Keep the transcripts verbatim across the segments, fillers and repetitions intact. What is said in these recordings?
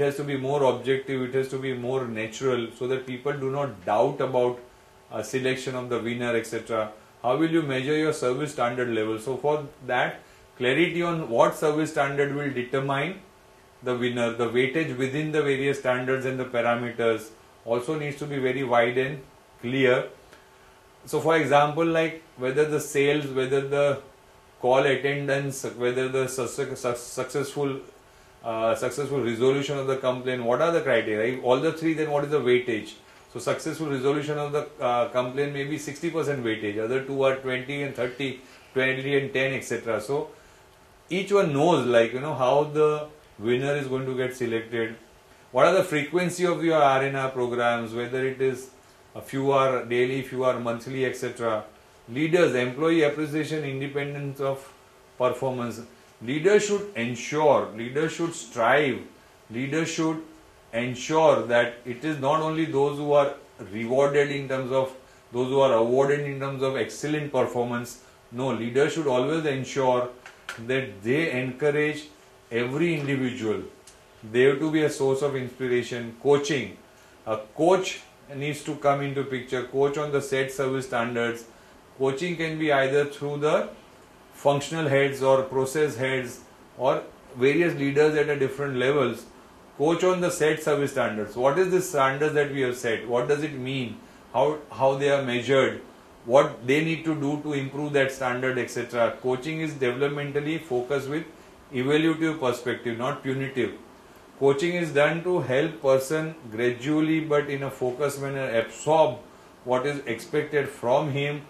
has to be more objective, it has to be more natural, so that people do not doubt about a selection of the winner, et cetera. How will you measure your service standard level? So for that, clarity on what service standard will determine the winner, the weightage within the various standards and the parameters also needs to be very wide and clear. So for example, like whether the sales, whether the call attendance, whether the su su successful uh, successful resolution of the complaint, what are the criteria? If all the three, then what is the weightage? So successful resolution of the uh, complaint may be sixty percent weightage, other two are twenty and thirty, twenty and ten, et cetera. So each one knows, like, you know, how the winner is going to get selected. What are the frequency of your R and R programs, whether it is a few are daily, few are monthly, et cetera. Leaders, employee appreciation, independence of performance. Leaders should ensure, leaders should strive, leaders should ensure that it is not only those who are rewarded in terms of, those who are awarded in terms of excellent performance. No, leaders should always ensure that they encourage every individual. They have to be a source of inspiration. Coaching. A coach needs to come into picture. Coach on the set service standards. Coaching can be either through the functional heads or process heads or various leaders at a different levels. Coach on the set service standards. What is the standards that we have set? What does it mean? How, how they are measured? What they need to do to improve that standard, et cetera. Coaching is developmentally focused with evaluative perspective, not punitive. Coaching is done to help person gradually but in a focused manner absorb what is expected from him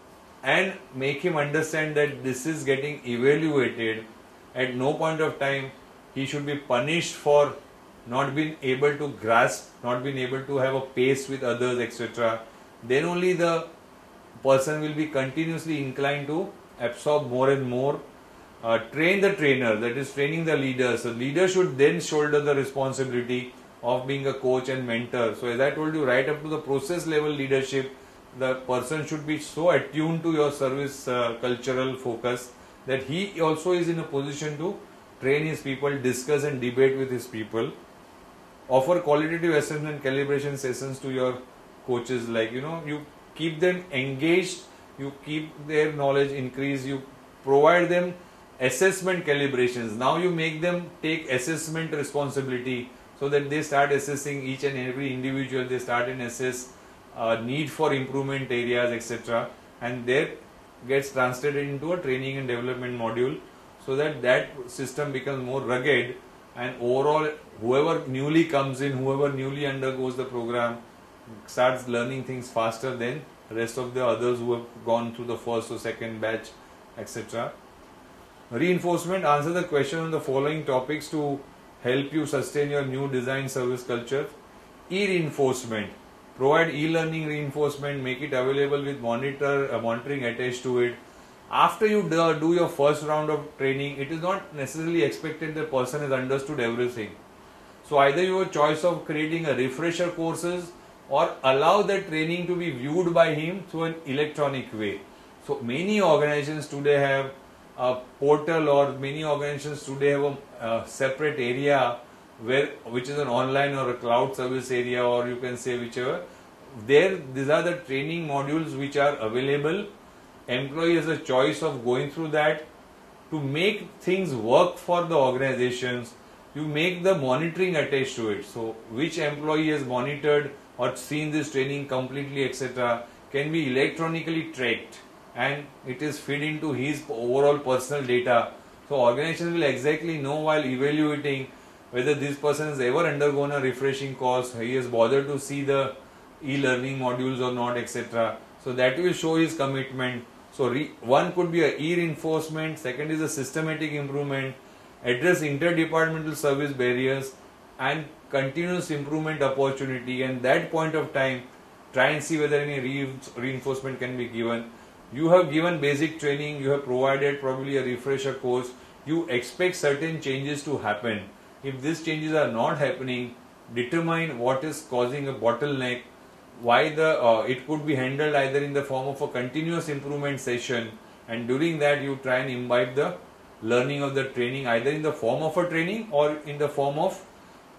and make him understand that this is getting evaluated. At no point of time he should be punished for not being able to grasp, not being able to have a pace with others, et cetera. Then only the person will be continuously inclined to absorb more and more. Uh, train the trainer, that is training the leader. So leader should then shoulder the responsibility of being a coach and mentor. So as I told you, right up to the process level leadership, the person should be so attuned to your service uh, cultural focus that he also is in a position to train his people, discuss and debate with his people. Offer qualitative assessment calibration sessions to your coaches, like, you know, you keep them engaged, you keep their knowledge increase, you provide them assessment calibrations. Now you make them take assessment responsibility so that they start assessing each and every individual, they start and assess uh, need for improvement areas, et cetera. And there gets translated into a training and development module so that that system becomes more rugged and overall whoever newly comes in, whoever newly undergoes the program starts learning things faster than the rest of the others who have gone through the first or second batch, et cetera. Reinforcement. Answer the question on the following topics to help you sustain your new design service culture. E-reinforcement. Provide e-learning reinforcement, make it available with monitor, uh, monitoring attached to it. After you do, do your first round of training, it is not necessarily expected the person has understood everything. So either you have a choice of creating a refresher courses or allow that training to be viewed by him through an electronic way. So many organizations today have a portal, or many organizations today have a, a separate area where, which is an online or a cloud service area, or you can say whichever. There, these are the training modules which are available. Employee has a choice of going through that. To make things work for the organizations, you make the monitoring attached to it. So which employee has monitored or seen this training completely, et cetera, can be electronically tracked, and it is fed into his overall personal data. So organizations will exactly know while evaluating whether this person has ever undergone a refreshing course, he has bothered to see the e-learning modules or not, et cetera. So that will show his commitment. So re one could be a e-reinforcement, second is a systematic improvement, address interdepartmental service barriers and continuous improvement opportunity, and that point of time try and see whether any re reinforcement can be given. You have given basic training, you have provided probably a refresher course, you expect certain changes to happen. If these changes are not happening, determine what is causing a bottleneck, why the uh, it could be handled either in the form of a continuous improvement session, and during that you try and imbibe the learning of the training either in the form of a training or in the form of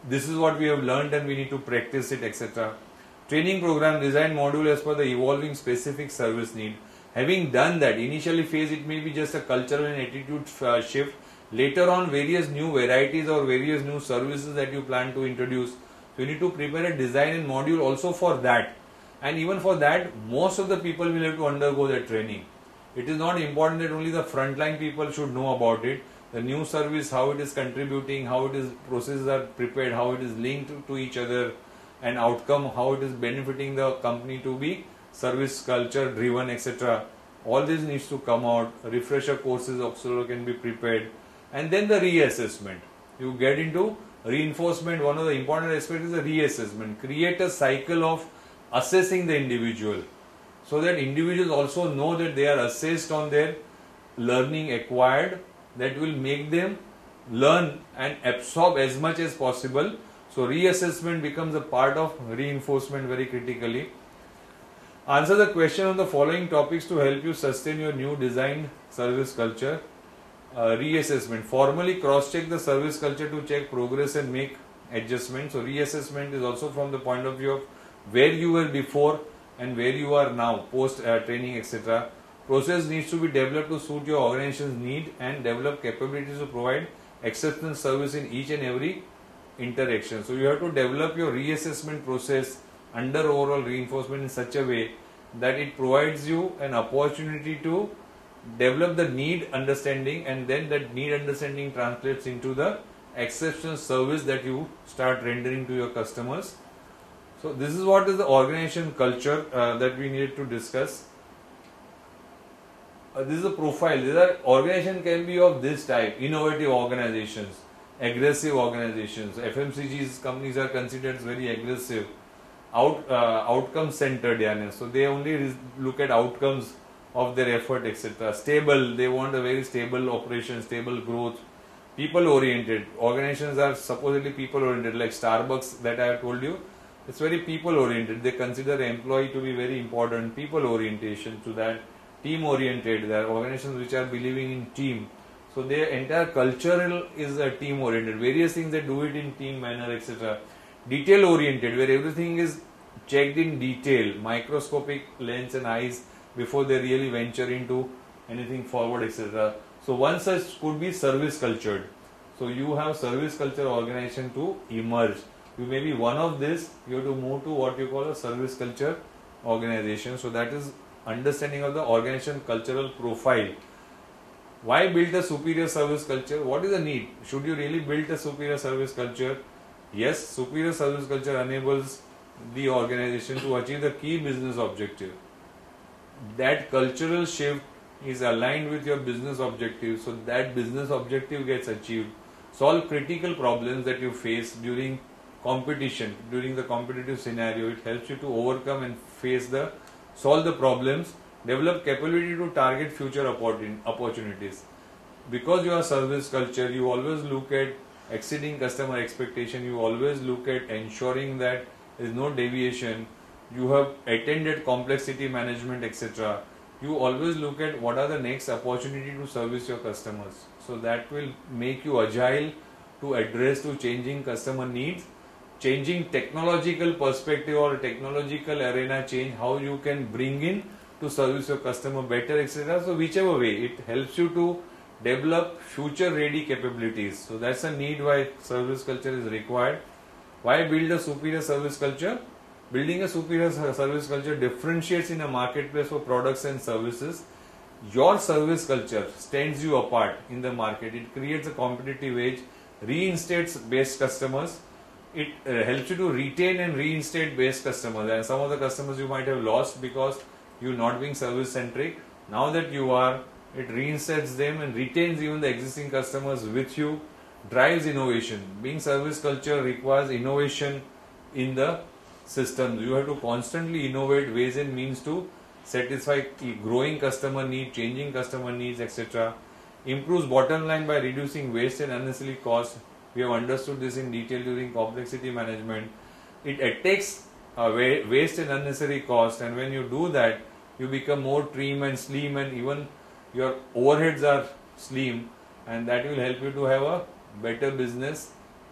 this is what we have learned and we need to practice it, et cetera. Training program, design module as per the evolving specific service need. Having done that, initially phase it may be just a cultural and attitude uh, shift. Later on, various new varieties or various new services that you plan to introduce. So you need to prepare a design and module also for that. And even for that, most of the people will have to undergo that training. It is not important that only the frontline people should know about it. The new service, how it is contributing, how it is processes are prepared, how it is linked to, to each other, and outcome, how it is benefiting the company to be service culture driven, et cetera. All this needs to come out. Refresher courses also can be prepared, and then the reassessment. You get into reinforcement. One of the important aspects is the reassessment. Create a cycle of assessing the individual, so that individuals also know that they are assessed on their learning acquired. That will make them learn and absorb as much as possible. So reassessment becomes a part of reinforcement very critically. Answer the question on the following topics to help you sustain your new designed service culture. Uh, reassessment. Formally cross-check the service culture to check progress and make adjustments. So reassessment is also from the point of view of where you were before and where you are now, post uh, training, et cetera. Process needs to be developed to suit your organization's need and develop capabilities to provide exceptional service in each and every interaction. So you have to develop your reassessment process under overall reinforcement in such a way that it provides you an opportunity to develop the need understanding, and then that need understanding translates into the exceptional service that you start rendering to your customers. So this is what is the organization culture uh, that we need to discuss. Uh, this is a profile. These are organization can be of this type: innovative organizations, aggressive organizations. F M C G's companies are considered very aggressive, out uh, outcome centered. Yani. So they only look at outcomes of their effort, et cetera. Stable. They want a very stable operation, stable growth. People oriented. Organizations are supposedly people oriented, like Starbucks that I have told you. It's very people oriented. They consider employee to be very important. People orientation to that. Team oriented. There are organizations which are believing in team. So their entire cultural is a team oriented. Various things they do it in team manner, et cetera. Detail oriented, where everything is checked in detail, microscopic lens and eyes before they really venture into anything forward, et cetera. So one such could be service cultured. So you have service culture organization to emerge. You may be one of this. You have to move to what you call a service culture organization. So that is understanding of the organization cultural profile. Why build a superior service culture? What is the need? Should you really build a superior service culture? Yes, superior service culture enables the organization to achieve the key business objective. That cultural shift is aligned with your business objective, so that business objective gets achieved. Solve critical problems that you face during competition, during the competitive scenario. It helps you to overcome and face the solve the problems, develop capability to target future opportunities. Because you are service culture, you always look at exceeding customer expectation, you always look at ensuring that there is no deviation, you have attended complexity management, et cetera. You always look at what are the next opportunity to service your customers. So that will make you agile to address to changing customer needs, changing technological perspective or technological arena change, how you can bring in to service your customer better, et cetera. So whichever way, it helps you to develop future ready capabilities. So that's a need why service culture is required. Why build a superior service culture? Building a superior service culture differentiates in a marketplace for products and services. Your service culture stands you apart in the market. It creates a competitive edge, reinstates best customers. It uh, helps you to retain and reinstate base customers, and some of the customers you might have lost because you're not being service centric. Now that you are, it reinstates them and retains even the existing customers with you, drives innovation. Being service culture requires innovation in the system. You have to constantly innovate ways and means to satisfy growing customer need, changing customer needs, et cetera. Improves bottom line by reducing waste and unnecessary costs. We have understood this in detail during complexity management. It attacks uh, waste and unnecessary cost, and when you do that, you become more trim and slim, and even your overheads are slim, and that will help you to have a better business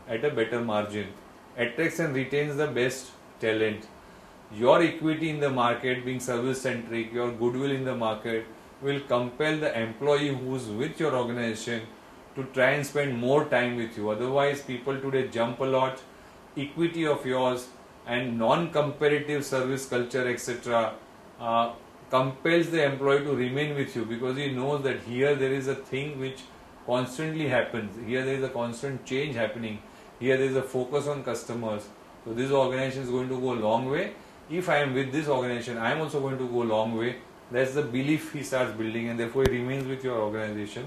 at a better margin, attracts and retains the best talent. Your equity in the market, being service centric, your goodwill in the market will compel the employee who's with your organization to try and spend more time with you. Otherwise, people today jump a lot. Equity of yours and non-competitive service culture, et cetera, uh, compels the employee to remain with you, because he knows that here there is a thing which constantly happens. Here there is a constant change happening. Here there is a focus on customers. So this organization is going to go a long way. If I am with this organization, I am also going to go a long way. That's the belief he starts building, and therefore he remains with your organization.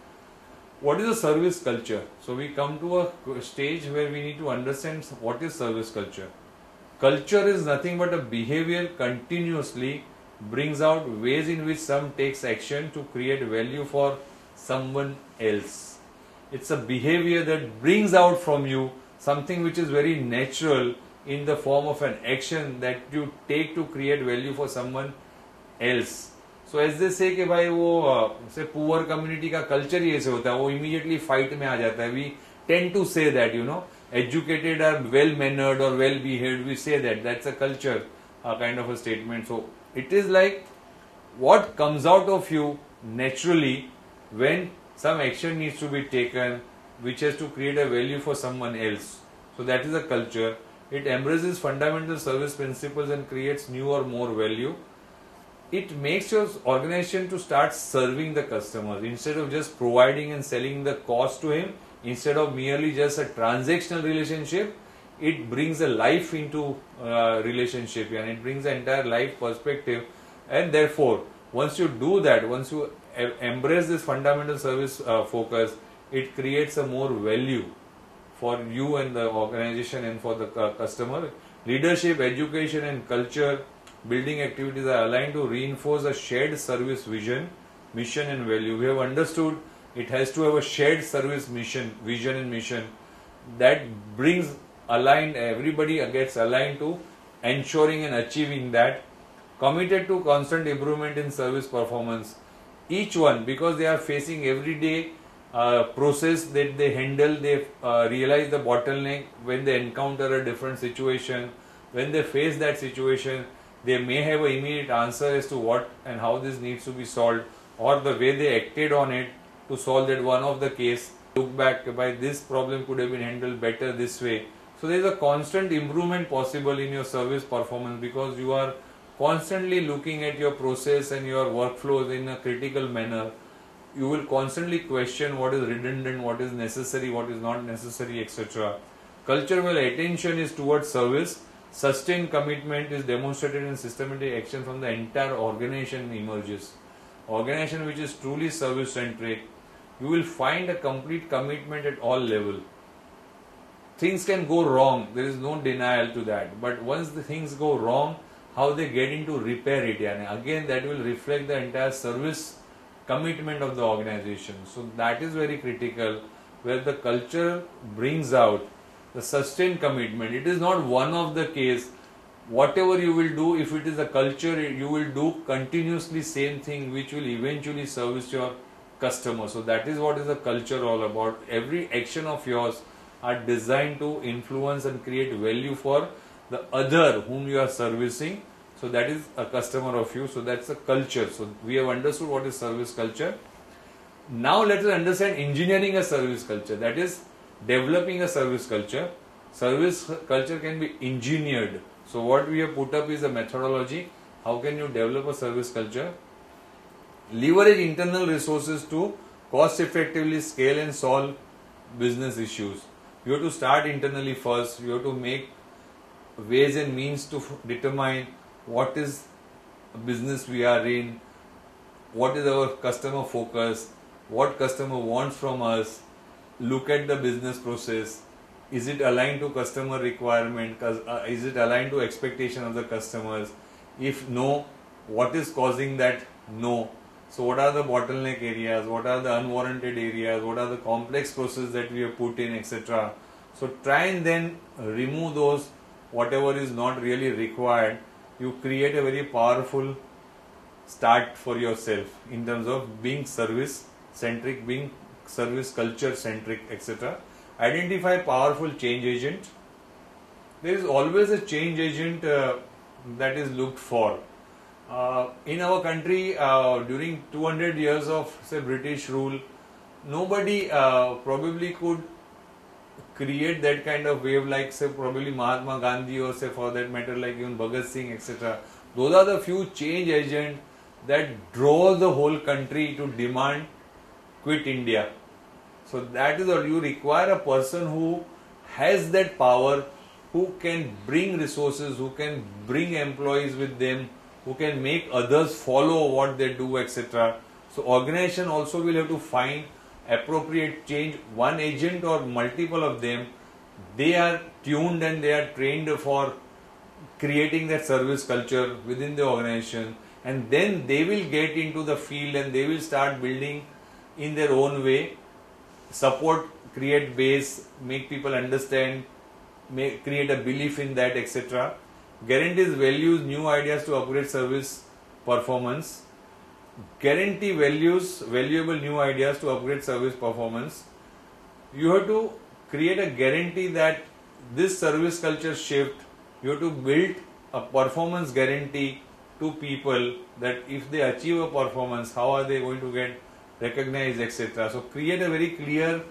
What is a service culture? So we come to a stage where we need to understand what is service culture. Culture is nothing but a behavior continuously brings out ways in which some takes action to create value for someone else. It's a behavior that brings out from you something which is very natural in the form of an action that you take to create value for someone else. So as they say कि भाई वो से poor community का culture ही ऐसे होता है, वो immediately fight में आ जाता है. We tend to say that, you know, educated are well mannered or well behaved. We say that that's a culture, a kind of a statement. So it is like what comes out of you naturally when some action needs to be taken, which has to create a value for someone else. So that is a culture. It embraces fundamental service principles and creates new or more value. It makes your organization to start serving the customers instead of just providing and selling the cost to him. Instead of merely just a transactional relationship, it brings a life into uh, relationship, and it brings the entire life perspective. And therefore, once you do that, once you embrace this fundamental service uh, focus, it creates a more value for you and the organization and for the uh, customer. Leadership, education and culture building activities are aligned to reinforce a shared service vision, mission and value. We have understood it has to have a shared service mission, vision and mission that brings aligned, everybody gets aligned to ensuring and achieving that. Committed to constant improvement in service performance. Each one, because they are facing everyday uh, process that they handle, they uh, realize the bottleneck when they encounter a different situation. When they face that situation, they may have an immediate answer as to what and how this needs to be solved, or the way they acted on it to solve that one of the case. Look back, by this problem could have been handled better this way. So there is a constant improvement possible in your service performance, because you are constantly looking at your process and your workflows in a critical manner. You will constantly question what is redundant, what is necessary, what is not necessary, et cetera. Culture where attention is towards service, sustained commitment is demonstrated in systematic action from the entire organization emerges. Organization which is truly service centric, you will find a complete commitment at all levels. Things can go wrong, there is no denial to that, but once the things go wrong, how they get into repair it, and again that will reflect the entire service commitment of the organization. So that is very critical, where the culture brings out the sustained commitment. It is not one of the case. Whatever you will do, if it is a culture, you will do continuously same thing which will eventually service your customer. So that is what is a culture all about. Every action of yours are designed to influence and create value for the other whom you are servicing. So that is a customer of you. So that's a culture. So we have understood what is service culture. Now let us understand engineering a service culture. That is developing a service culture. Service culture can be engineered. So what we have put up is a methodology. How can you develop a service culture? Leverage internal resources to cost effectively scale and solve business issues. You have to start internally first. You have to make ways and means to determine what is a business we are in, what is our customer focus, what customer wants from us. Look at the business process. Is it aligned to customer requirement? Is it aligned to expectation of the customers? If no, what is causing that no? So what are the bottleneck areas? What are the unwarranted areas? What are the complex processes that we have put in, et cetera. So try and then remove those, whatever is not really required. You create a very powerful start for yourself in terms of being service centric, being service culture centric, et cetera. Identify powerful change agent. There is always a change agent uh, that is looked for. Uh, in our country, uh, during two hundred years of say British rule, nobody uh, probably could create that kind of wave like say probably Mahatma Gandhi or say for that matter like even Bhagat Singh, et cetera. Those are the few change agents that draw the whole country to demand quit India. So that is what you require, a person who has that power, who can bring resources, who can bring employees with them, who can make others follow what they do, et cetera. So organization also will have to find appropriate change, one agent or multiple of them. They are tuned and they are trained for creating that service culture within the organization, and then they will get into the field and they will start building in their own way, support, create base, make people understand, make, create a belief in that, et cetera. Guarantees values, new ideas to upgrade service performance. Guarantee values, valuable new ideas to upgrade service performance. You have to create a guarantee that this service culture shift, you have to build a performance guarantee to people that if they achieve a performance, how are they going to get recognized, et cetera. So create a very clear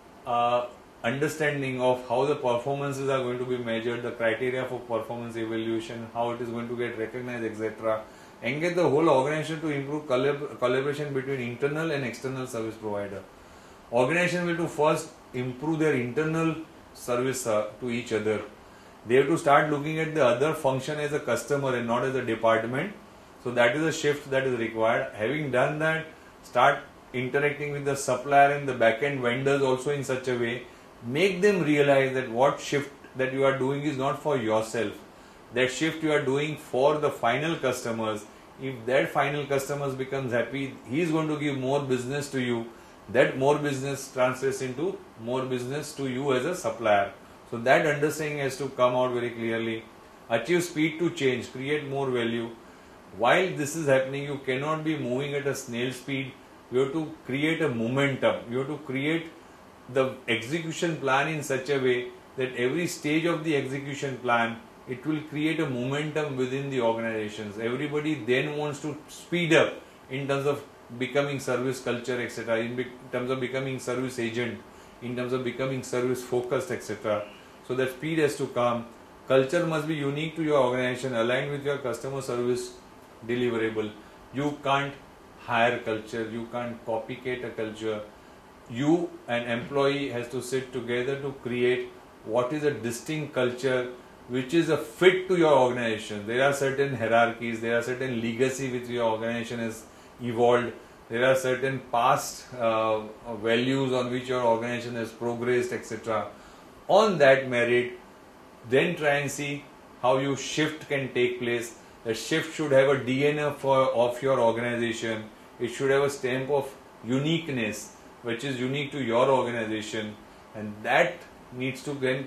uh, understanding of how the performances are going to be measured, the criteria for performance evaluation, how it is going to get recognized, et cetera. Engage the whole organization to improve collab collaboration between internal and external service provider. Organization will to first improve their internal service uh, to each other. They have to start looking at the other function as a customer and not as a department. So that is a shift that is required. Having done that, start interacting with the supplier and the back-end vendors also in such a way. Make them realize that what shift that you are doing is not for yourself. That shift you are doing for the final customers. If that final customers becomes happy, he is going to give more business to you. That more business translates into more business to you as a supplier. So that understanding has to come out very clearly. Achieve speed to change, create more value. While this is happening, you cannot be moving at a snail speed. You have to create a momentum. You have to create the execution plan in such a way that every stage of the execution plan, it will create a momentum within the organizations. Everybody then wants to speed up in terms of becoming service culture, et cetera. In be terms of becoming service agent, in terms of becoming service focused, et cetera. So that speed has to come. Culture must be unique to your organization, aligned with your customer service deliverable. You can't hire culture. You can't copycat a culture. You, an employee, has to sit together to create what is a distinct culture which is a fit to your organization. There are certain hierarchies, there are certain legacy which your organization has evolved, there are certain past uh, values on which your organization has progressed, et cetera. On that merit, then try and see how your shift can take place. The shift should have a D N A for, of your organization. It should have a stamp of uniqueness which is unique to your organization, and that needs to then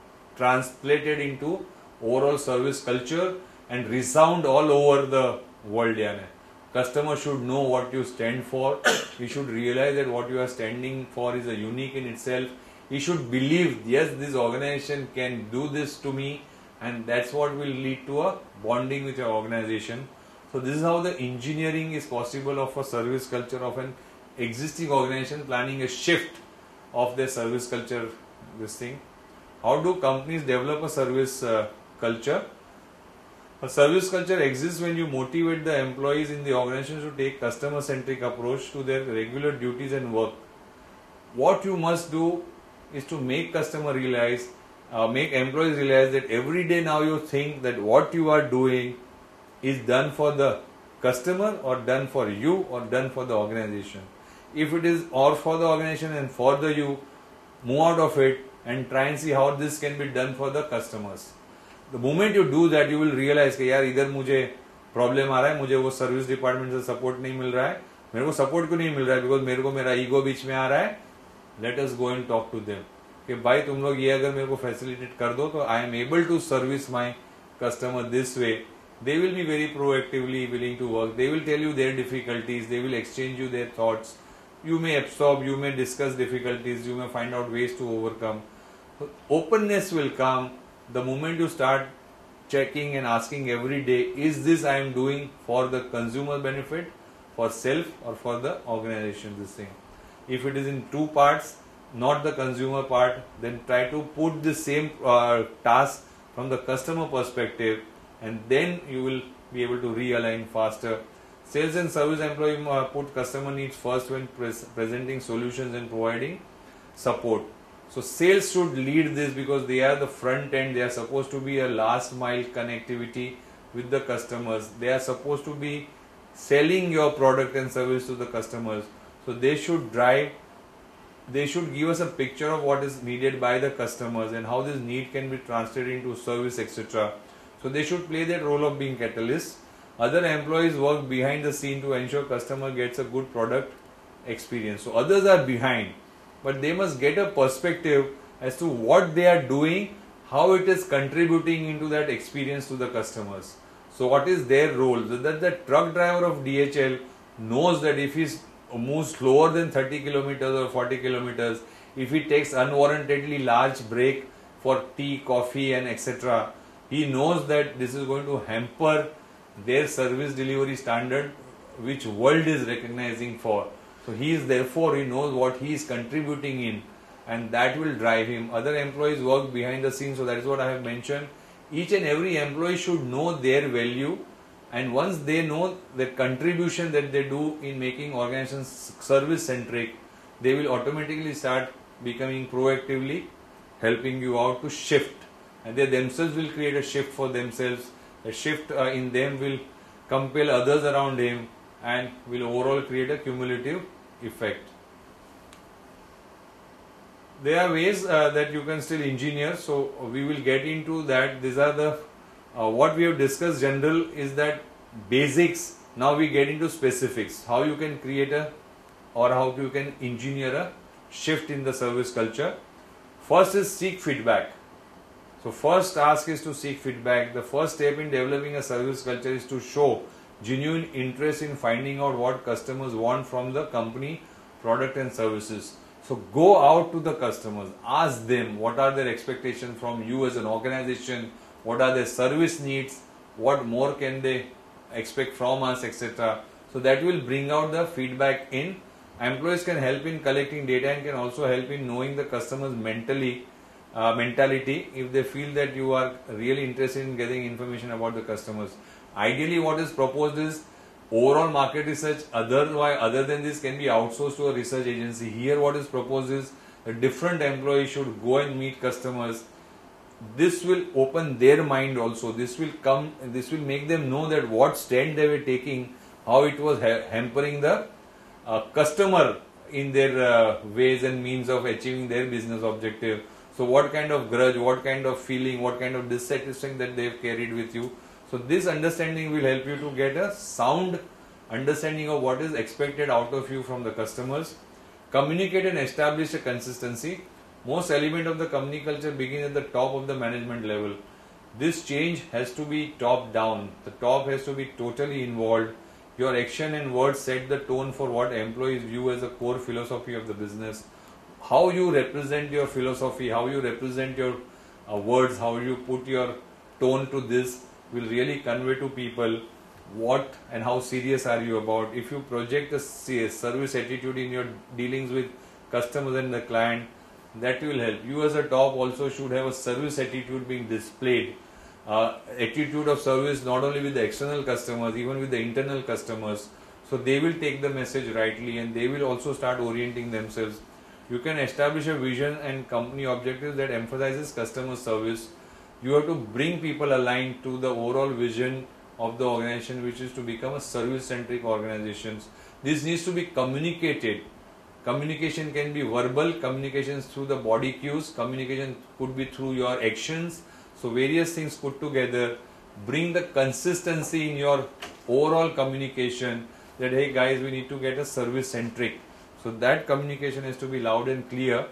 translated into overall service culture and resound all over the world. Yani. Customer should know what you stand for. He should realize that what you are standing for is a unique in itself. He should believe, yes, this organization can do this to me, and that's what will lead to a bonding with your organization. So this is how the engineering is possible of a service culture of an existing organization, planning a shift of their service culture, this thing. How do companies develop a service uh, culture? A service culture exists when you motivate the employees in the organization to take customer-centric approach to their regular duties and work. What you must do is to make customer realize, uh, make employees realize that every day now you think that what you are doing is done for the customer or done for you or done for the organization. If it is or for the organization and for the you, move out of it and try and see how this can be done for the customers. The moment you do that, you will realize कि यार इधर मुझे problem आ रहा है, मुझे वो service department से support नहीं मिल रहा है, मेरे को सपोर्ट क्यों नहीं मिल रहा है? बिकॉज मेरे को मेरा ईगो बीच में आ रहा है. Let us go and talk to them कि भाई तुम लोग ये अगर मेरे को फैसिलिटेट कर दो तो I am able to service my customer this way. They will be very proactively willing to work. They will tell you their difficulties. They will exchange you their thoughts. you may absorb, you may discuss difficulties, you may find out ways to overcome. So openness will come the moment you start checking and asking every day, is this I am doing for the consumer benefit, for self or for the organization, this thing. If it is in two parts, not the consumer part, then try to put the same uh, task from the customer perspective, and then you will be able to realign faster. Sales and service employee uh, put customer needs first when pres presenting solutions and providing support. So sales should lead this because they are the front end. They are supposed to be a last mile connectivity with the customers. They are supposed to be selling your product and service to the customers. So they should drive, they should give us a picture of what is needed by the customers and how this need can be translated into service, et cetera. So they should play that role of being catalyst. Other employees work behind the scene to ensure customer gets a good product experience. So others are behind, but they must get a perspective as to what they are doing, how it is contributing into that experience to the customers. So what is their role? So that the truck driver of D H L knows that if he moves slower than thirty kilometers or forty kilometers, if he takes unwarrantedly large break for tea, coffee and et cetera, he knows that this is going to hamper their service delivery standard, which world is recognizing for. So he is therefore, he knows what he is contributing in, and that will drive him. Other employees work behind the scenes, so that is what I have mentioned. Each and every employee should know their value, and once they know the contribution that they do in making organizations service centric, they will automatically start becoming proactively helping you out to shift, and they themselves will create a shift for themselves. A shift uh, in them will compel others around him and will overall create a cumulative effect. There are ways uh, that you can still engineer, so we will get into that. These are the uh, what we have discussed. General is that basics. Now we get into specifics, how you can create a or how you can engineer a shift in the service culture. First is seek feedback. So first task is to seek feedback. The first step in developing a service culture is to show genuine interest in finding out what customers want from the company, product and services. So go out to the customers, ask them what are their expectations from you as an organization, what are their service needs, what more can they expect from us, et cetera. So that will bring out the feedback in. Employees can help in collecting data and can also help in knowing the customers mentally Uh, mentality if they feel that you are really interested in getting information about the customers. Ideally, what is proposed is overall market research, otherwise other than this can be outsourced to a research agency. Here what is proposed is a different employee should go and meet customers. This will open their mind also. This will come, this will make them know that what stand they were taking, how it was ha hampering the uh, customer in their uh, ways and means of achieving their business objective. So what kind of grudge, what kind of feeling, what kind of dissatisfaction that they have carried with you. So this understanding will help you to get a sound understanding of what is expected out of you from the customers. Communicate and establish a consistency. Most element of the company culture begin at the top of the management level. This change has to be top down. The top has to be totally involved. Your action and words set the tone for what employees view as a core philosophy of the business. How you represent your philosophy, how you represent your uh, words, how you put your tone to this will really convey to people what and how serious are you about. If you project a service attitude in your dealings with customers and the client, that will help. You as a top also should have a service attitude being displayed. Uh, attitude of service not only with the external customers, even with the internal customers. So they will take the message rightly and they will also start orienting themselves. You can establish a vision and company objectives that emphasizes customer service. You have to bring people aligned to the overall vision of the organization, which is to become a service-centric organization. This needs to be communicated. Communication can be verbal, communications through the body cues, communication could be through your actions. So various things put together, bring the consistency in your overall communication that, hey guys, we need to get a service-centric. So that communication has to be loud and clear.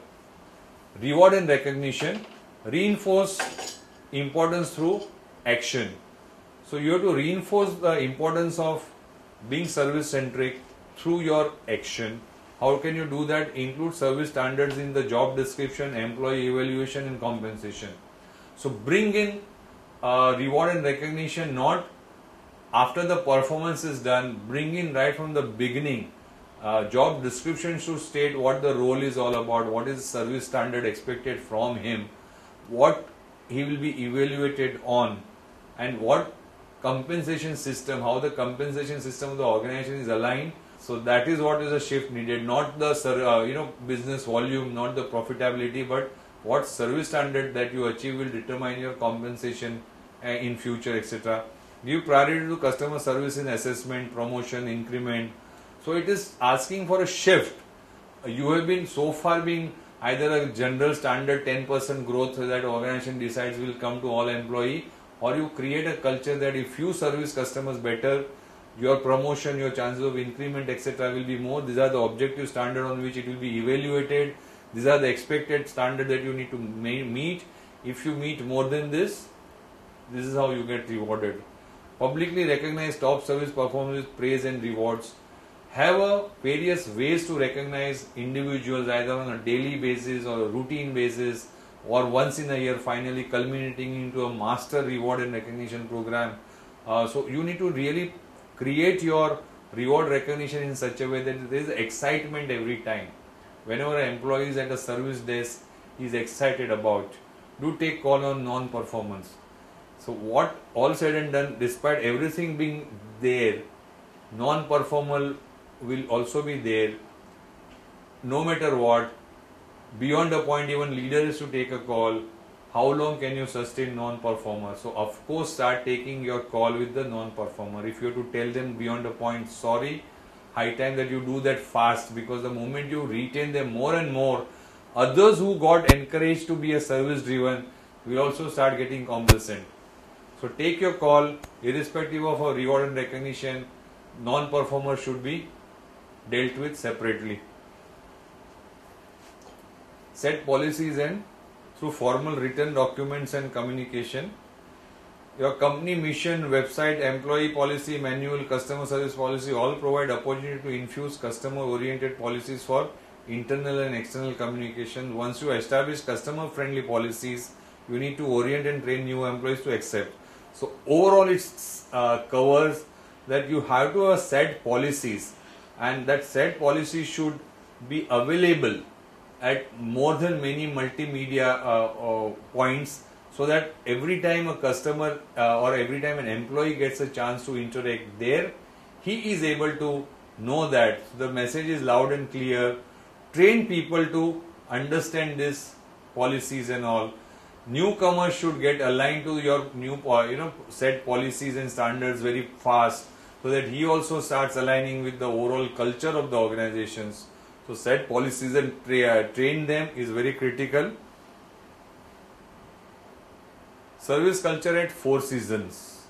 Reward and recognition. Reinforce importance through action. So you have to reinforce the importance of being service centric through your action. How can you do that? Include service standards in the job description, employee evaluation and compensation. So bring in uh, reward and recognition not after the performance is done, bring in right from the beginning. Uh, job description should state what the role is all about, what is service standard expected from him, what he will be evaluated on, and what compensation system, how the compensation system of the organization is aligned. So that is what is a shift needed, not the uh, you know business volume, not the profitability, but what service standard that you achieve will determine your compensation uh, in future, et cetera. Give priority to customer service in assessment, promotion, increment. So it is asking for a shift. You have been so far being either a general standard ten percent growth that organization decides will come to all employee, or you create a culture that if you service customers better, your promotion, your chances of increment, et cetera will be more. These are the objective standard on which it will be evaluated. These are the expected standard that you need to meet. If you meet more than this, this is how you get rewarded. Publicly recognize top service performance with praise and rewards. Have a various ways to recognize individuals either on a daily basis or a routine basis or once in a year, finally culminating into a master reward and recognition program. Uh, so you need to really create your reward recognition in such a way that there is excitement every time. Whenever an employee is at a service desk, he is excited about. Do take call on non-performance. So what all said and done, despite everything being there, non-performer will also be there. No matter what, beyond a point even leader is to take a call. How long can you sustain non-performer? So of course start taking your call with the non-performer. If you have to tell them beyond a point, sorry, high time that you do that fast, because the moment you retain them more and more, others who got encouraged to be a service driven will also start getting complacent. So take your call, irrespective of a reward and recognition, non-performer should be dealt with separately. Set policies and through formal written documents and communication. Your company mission, website, employee policy, manual, customer service policy all provide opportunity to infuse customer oriented policies for internal and external communication. Once you establish customer friendly policies, you need to orient and train new employees to accept. So overall it uh, covers that you have to have set policies, and that set policy should be available at more than many multimedia uh, uh, points, so that every time a customer uh, or every time an employee gets a chance to interact there, he is able to know that the message is loud and clear. Train people to understand this policies and all. Newcomers should get aligned to your new you know set policies and standards very fast, so that he also starts aligning with the overall culture of the organizations. So set policies and tra train them is very critical. Service culture at Four Seasons.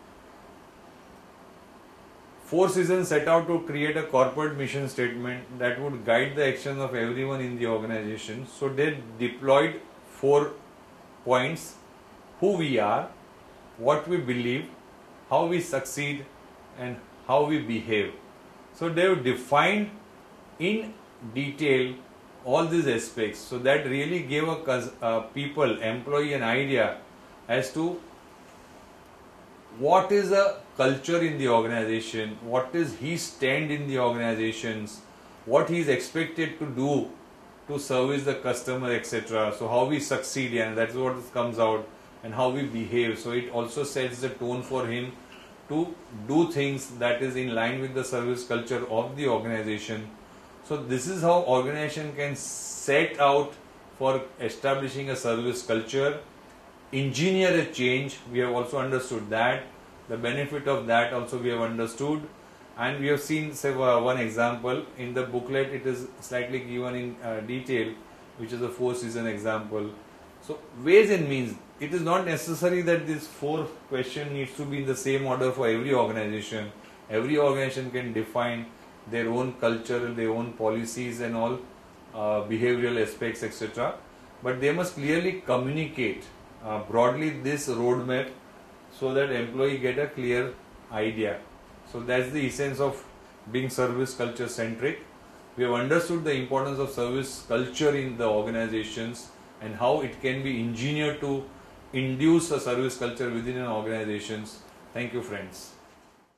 Four Seasons set out to create a corporate mission statement that would guide the action of everyone in the organization. So they deployed four points: who we are, what we believe, how we succeed, and how we behave. So they have defined in detail all these aspects. So that really gave a uh, people, employee an idea as to what is the culture in the organization, what is his stand in the organizations, what he is expected to do to service the customer, et cetera. So how we succeed, and that's what comes out, and how we behave. So it also sets the tone for him to do things that is in line with the service culture of the organization. So this is how organization can set out for establishing a service culture, engineer a change. We have also understood that. The benefit of that also we have understood. And we have seen, say, uh, one example in the booklet. It is slightly given in uh, detail, which is a four season example. So ways and means. It is not necessary that this four question needs to be in the same order for every organization. Every organization can define their own culture, their own policies and all uh, behavioral aspects, et cetera. But they must clearly communicate uh, broadly this roadmap, so that employee get a clear idea. So that's the essence of being service culture centric. We have understood the importance of service culture in the organizations and how it can be engineered to induce a service culture within an organizations. Thank you, friends.